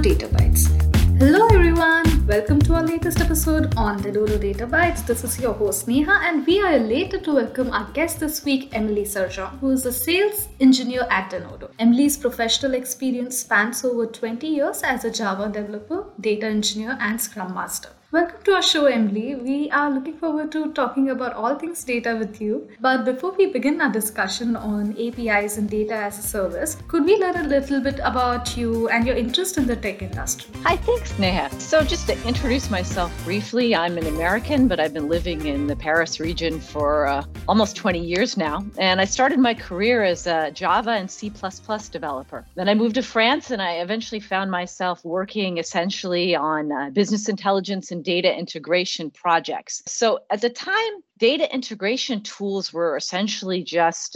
Data Bytes. Hello everyone, welcome to our latest episode on the Dodo Data Bytes. This is your host Neha, and we are elated to welcome our guest this week, Emily Sargent, who is a sales engineer at Denodo. Emily's professional experience spans over 20 years as a Java developer, data engineer, and Scrum Master. Welcome to our show, Emily. We are looking forward to talking about all things data with you. But before we begin our discussion on APIs and data as a service, could we learn a little bit about you and your interest in the tech industry? Hi, thanks, Neha. So just to introduce myself briefly, I'm an American, but I've been living in the Paris region for almost 20 years now. And I started my career as a Java and C++ developer. Then I moved to France, and I eventually found myself working essentially on business intelligence and data integration projects. So at the time, data integration tools were essentially just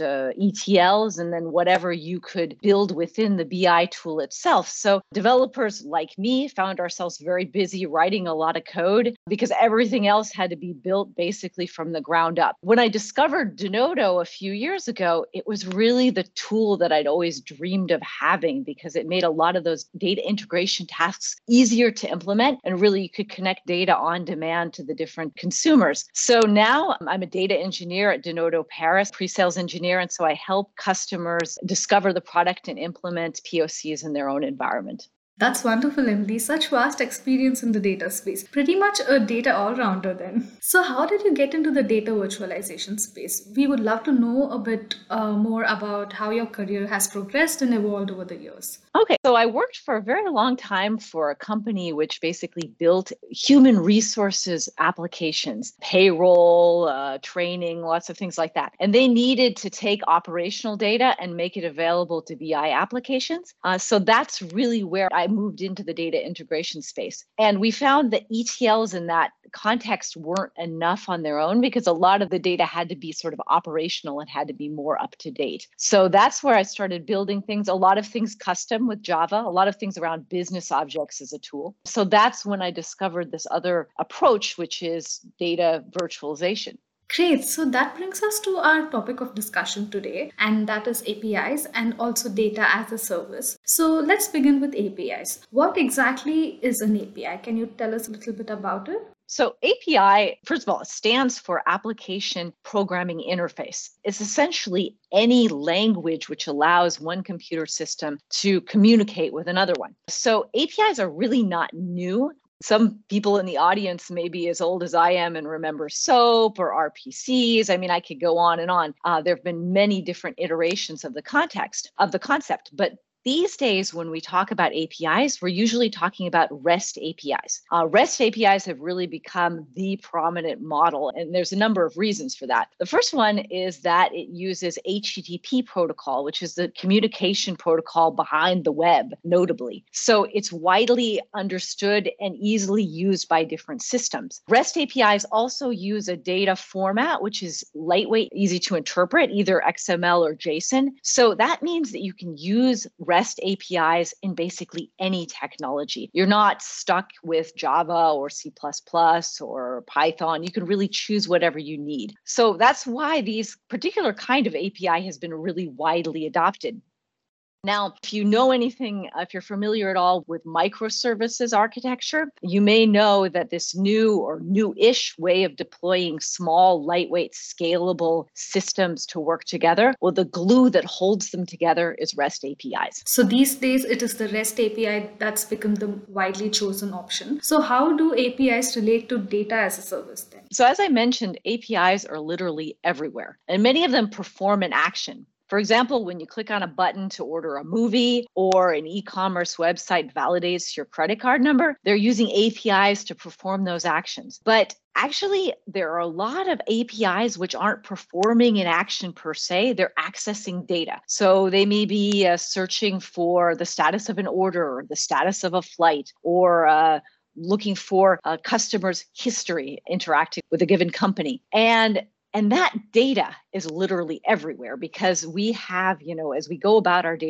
ETLs and then whatever you could build within the BI tool itself. So developers like me found ourselves very busy writing a lot of code because everything else had to be built basically from the ground up. When I discovered Denodo a few years ago, it was really the tool that I'd always dreamed of having because it made a lot of those data integration tasks easier to implement, and really you could connect data on demand to the different consumers. So now I'm a data engineer at Denodo Paris, pre-sales engineer, and so I help customers discover the product and implement POCs in their own environment. That's wonderful, Emily. Such vast experience in the data space. Pretty much a data all-rounder then. So how did you get into the data virtualization space? We would love to know a bit more about how your career has progressed and evolved over the years. Okay, so I worked for a very long time for a company which basically built human resources applications, payroll, training, lots of things like that. And they needed to take operational data and make it available to BI applications. So that's really where I moved into the data integration space. And we found that ETLs in that context weren't enough on their own because a lot of the data had to be sort of operational and had to be more up to date. So that's where I started building things, a lot of things custom with Java, a lot of things around business objects as a tool. So that's when I discovered this other approach, which is data virtualization. Great. So that brings us to our topic of discussion today, and that is APIs and also data as a service. So let's begin with APIs. What exactly is an API? Can you tell us a little bit about it? So API, first of all, stands for Application Programming Interface. It's essentially any language which allows one computer system to communicate with another one. So APIs are really not new. Some people in the audience may be as old as I am and remember SOAP or RPCs. I mean, I could go on and on. There have been many different iterations of the context of the concept, but these days, when we talk about APIs, we're usually talking about REST APIs. REST APIs have really become the prominent model, and there's a number of reasons for that. The first one is that it uses HTTP protocol, which is the communication protocol behind the web, notably. So it's widely understood and easily used by different systems. REST APIs also use a data format, which is lightweight, easy to interpret, either XML or JSON. So that means that you can use REST APIs in basically any technology. You're not stuck with Java or C++ or Python. You can really choose whatever you need. So that's why these particular kind of API has been really widely adopted. Now, if you know anything, if you're familiar at all with microservices architecture, you may know that this new or new-ish way of deploying small, lightweight, scalable systems to work together, well, the glue that holds them together is REST APIs. So these days, it is the REST API that's become the widely chosen option. So how do APIs relate to data as a service then? So as I mentioned, APIs are literally everywhere, and many of them perform an action. For example, when you click on a button to order a movie or an e-commerce website validates your credit card number, they're using APIs to perform those actions. But actually, there are a lot of APIs which aren't performing an action per se. They're accessing data. So they may be searching for the status of an order, or the status of a flight, or looking for a customer's history interacting with a given company. And And that data is literally everywhere because we have, as we go about our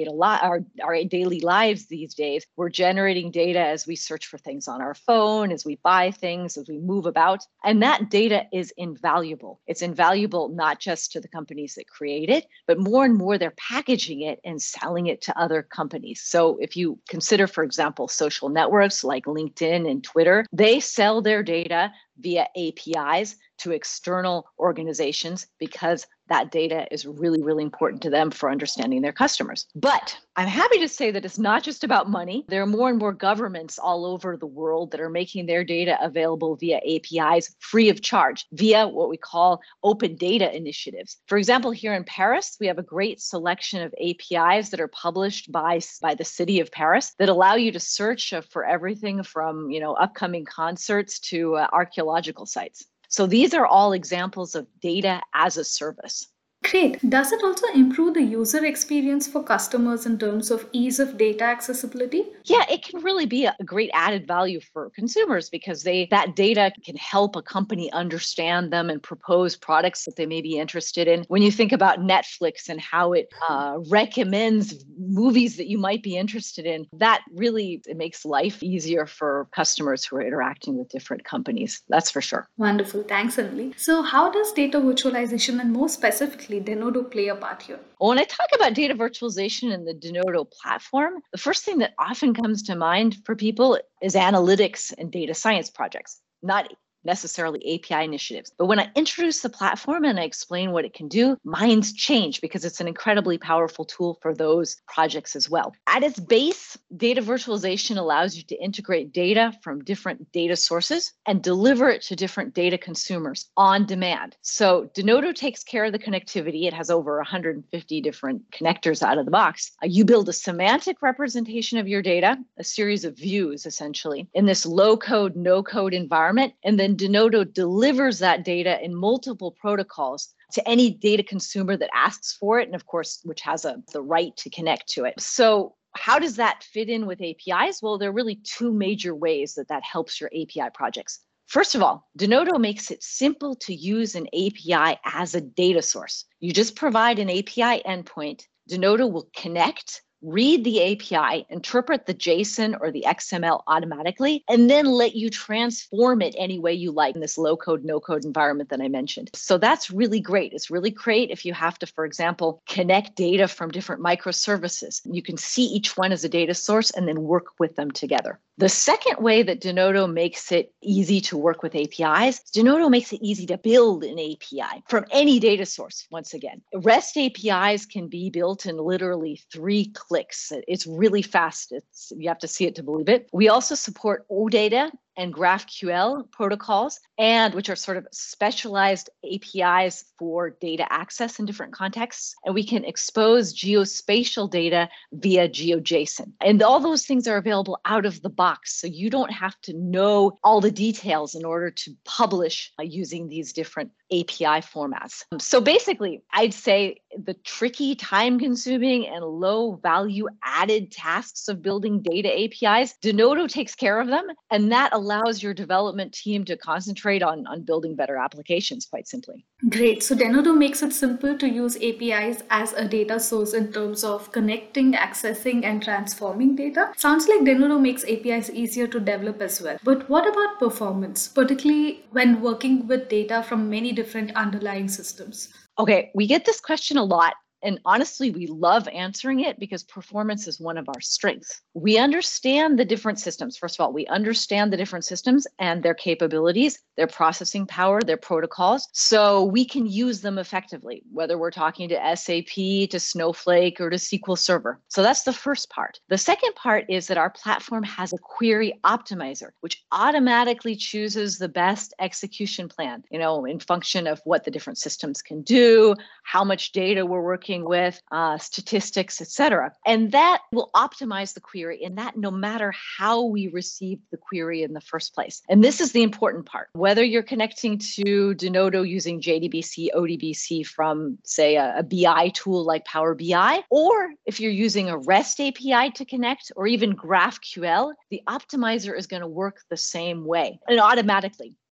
our daily lives these days, we're generating data as we search for things on our phone, as we buy things, as we move about. And that data is invaluable. It's invaluable not just to the companies that create it, but more and more they're packaging it and selling it to other companies. So if you consider, for example, social networks like LinkedIn and Twitter, they sell their data via APIs to external organizations because that data is really, really important to them for understanding their customers. But I'm happy to say that it's not just about money. There are more and more governments all over the world that are making their data available via APIs free of charge, via what we call open data initiatives. For example, here in Paris, we have a great selection of APIs that are published by the city of Paris that allow you to search for everything from, upcoming concerts to archaeological sites. So these are all examples of data as a service. Great. Does it also improve the user experience for customers in terms of ease of data accessibility? Yeah, it can really be a great added value for consumers because that data can help a company understand them and propose products that they may be interested in. When you think about Netflix and how it recommends movies that you might be interested in, that really it makes life easier for customers who are interacting with different companies. That's for sure. Wonderful. Thanks, Emily. So how does data virtualization and more specifically Denodo play a part here? When I talk about data virtualization in the Denodo platform, the first thing that often comes to mind for people is analytics and data science projects, not necessarily API initiatives. But when I introduce the platform and I explain what it can do, minds change because it's an incredibly powerful tool for those projects as well. At its base, data virtualization allows you to integrate data from different data sources and deliver it to different data consumers on demand. So Denodo takes care of the connectivity. It has over 150 different connectors out of the box. You build a semantic representation of your data, a series of views essentially, in this low-code, no-code environment, and then Denodo delivers that data in multiple protocols to any data consumer that asks for it, and of course, which has the right to connect to it. So how does that fit in with APIs? Well, there are really two major ways that helps your API projects. First of all, Denodo makes it simple to use an API as a data source. You just provide an API endpoint. Denodo will connect, read the API, interpret the JSON or the XML automatically, and then let you transform it any way you like in this low-code, no-code environment that I mentioned. So that's really great. It's really great if you have to, for example, connect data from different microservices. You can see each one as a data source and then work with them together. The second way that Denodo makes it easy to work with APIs, Denodo makes it easy to build an API from any data source, once again. REST APIs can be built in literally 3 clicks. It's really fast. You have to see it to believe it. We also support OData and GraphQL protocols, and which are sort of specialized APIs for data access in different contexts. And we can expose geospatial data via GeoJSON. And all those things are available out of the box. So you don't have to know all the details in order to publish using these different API formats. So basically, I'd say the tricky, time-consuming, and low-value added tasks of building data APIs, Denodo takes care of them, and that allows your development team to concentrate on building better applications, quite simply. Great. So Denodo makes it simple to use APIs as a data source in terms of connecting, accessing, and transforming data. Sounds like Denodo makes APIs easier to develop as well. But what about performance, particularly when working with data from many different underlying systems? Okay, we get this question a lot. And honestly, we love answering it because performance is one of our strengths. We understand the different systems. First of all, we understand the different systems and their capabilities, their processing power, their protocols, so we can use them effectively, whether we're talking to SAP, to Snowflake, or to SQL Server. So that's the first part. The second part is that our platform has a query optimizer, which automatically chooses the best execution plan, in function of what the different systems can do, how much data we're working with, statistics, etc. And that will optimize the query, and that no matter how we receive the query in the first place. And this is the important part. Whether you're connecting to Denodo using JDBC, ODBC from, say, a BI tool like Power BI, or if you're using a REST API to connect, or even GraphQL, the optimizer is going to work the same way and automatically.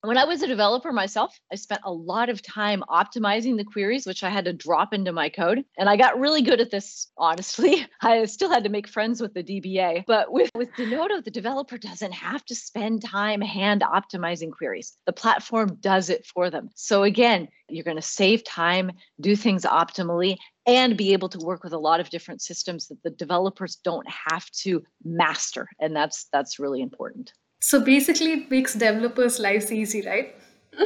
When I was a developer myself, I spent a lot of time optimizing the queries, which I had to drop into my code. And I got really good at this, honestly. I still had to make friends with the DBA. But with Denodo, the developer doesn't have to spend time hand optimizing queries. The platform does it for them. So again, you're going to save time, do things optimally, and be able to work with a lot of different systems that the developers don't have to master. And that's really important. So basically, it makes developers' lives easy, right?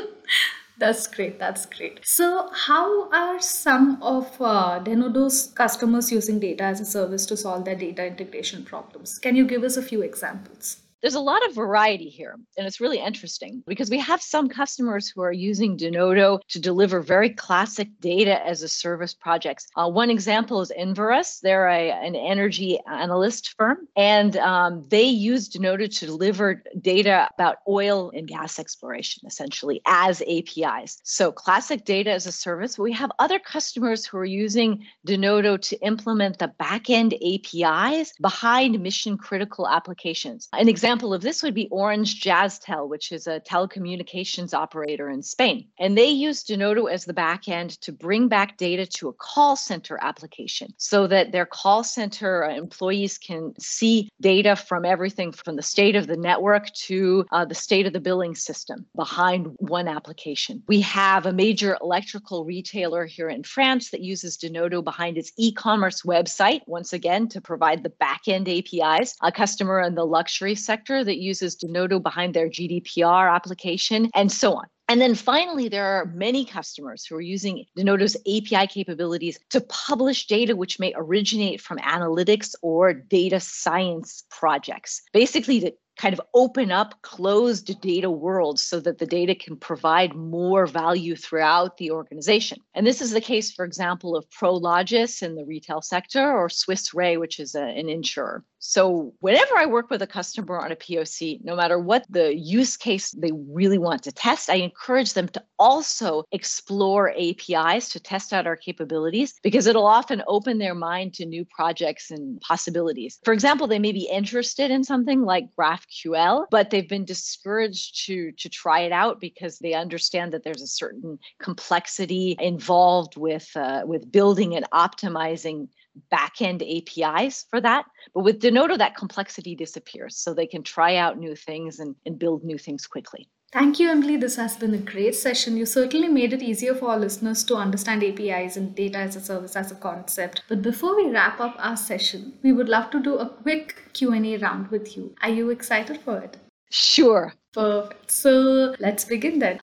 That's great. That's great. So how are some of Denodo's customers using data as a service to solve their data integration problems? Can you give us a few examples? There's a lot of variety here, and it's really interesting because we have some customers who are using Denodo to deliver very classic data as a service projects. One example is Enverus. They're an energy analyst firm, and they use Denodo to deliver data about oil and gas exploration, essentially, as APIs. So classic data as a service. But we have other customers who are using Denodo to implement the backend APIs behind mission-critical applications. An example of this would be Orange Jazztel, which is a telecommunications operator in Spain. And they use Denodo as the backend to bring back data to a call center application so that their call center employees can see data from everything from the state of the network to the state of the billing system behind one application. We have a major electrical retailer here in France that uses Denodo behind its e-commerce website, once again, to provide the backend APIs. A customer in the luxury sector that uses Denodo behind their GDPR application, and so on. And then finally, there are many customers who are using Denodo's API capabilities to publish data which may originate from analytics or data science projects. Basically, to kind of open up closed data worlds so that the data can provide more value throughout the organization. And this is the case, for example, of Prologis in the retail sector or Swiss Re, which is an insurer. So whenever I work with a customer on a POC, no matter what the use case they really want to test, I encourage them to also explore APIs to test out our capabilities because it'll often open their mind to new projects and possibilities. For example, they may be interested in something like GraphQL, but they've been discouraged to try it out because they understand that there's a certain complexity involved with building and optimizing backend APIs for that. But with Denodo, that complexity disappears so they can try out new things and build new things quickly. Thank you, Emily. This has been a great session. You certainly made it easier for our listeners to understand APIs and data as a service as a concept. But before we wrap up our session, we would love to do a quick Q&A round with you. Are you excited for it? Sure. Perfect. So let's begin then.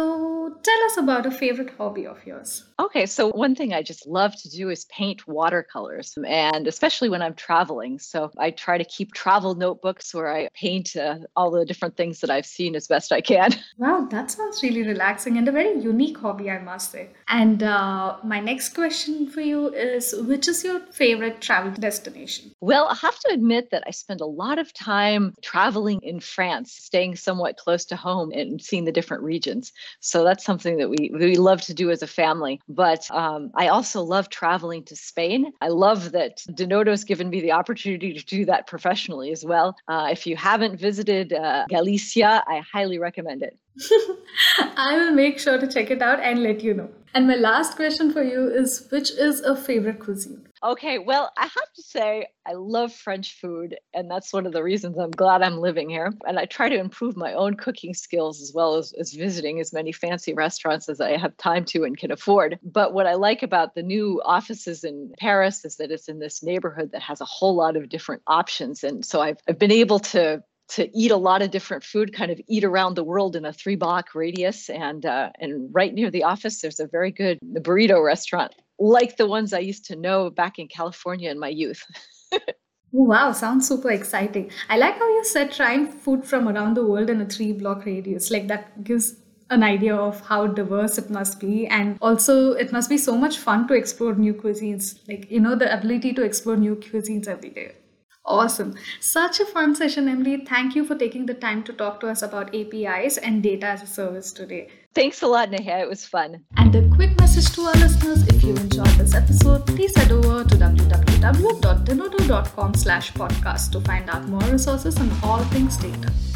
So tell us about a favorite hobby of yours. Okay, so one thing I just love to do is paint watercolors, and especially when I'm traveling. So I try to keep travel notebooks where I paint all the different things that I've seen as best I can. Wow, that sounds really relaxing and a very unique hobby, I must say. And my next question for you is, which is your favorite travel destination? Well, I have to admit that I spend a lot of time traveling in France, staying somewhat close to home and seeing the different regions. So that's something that we love to do as a family. But I also love traveling to Spain. I love that Denodo has given me the opportunity to do that professionally as well. If you haven't visited Galicia, I highly recommend it. I will make sure to check it out and let you know. And my last question for you is, which is a favorite cuisine? Okay, well, I have to say I love French food, and that's one of the reasons I'm glad I'm living here. And I try to improve my own cooking skills as well as visiting as many fancy restaurants as I have time to and can afford. But what I like about the new offices in Paris is that it's in this neighborhood that has a whole lot of different options. And so I've been able to eat a lot of different food, kind of eat around the world in a 3-block radius. And right near the office, there's a very good burrito restaurant, like the ones I used to know back in California in my youth. Wow, sounds super exciting. I like how you said trying food from around the world in a 3-block radius. Like that gives an idea of how diverse it must be. And also it must be so much fun to explore new cuisines. Like, the ability to explore new cuisines every day. Awesome. Such a fun session, Emily. Thank you for taking the time to talk to us about APIs and data as a service today. Thanks a lot, Neha. It was fun. And a quick message to our listeners. If you enjoyed this episode, please head over to www.denodo.com/podcast to find out more resources on all things data.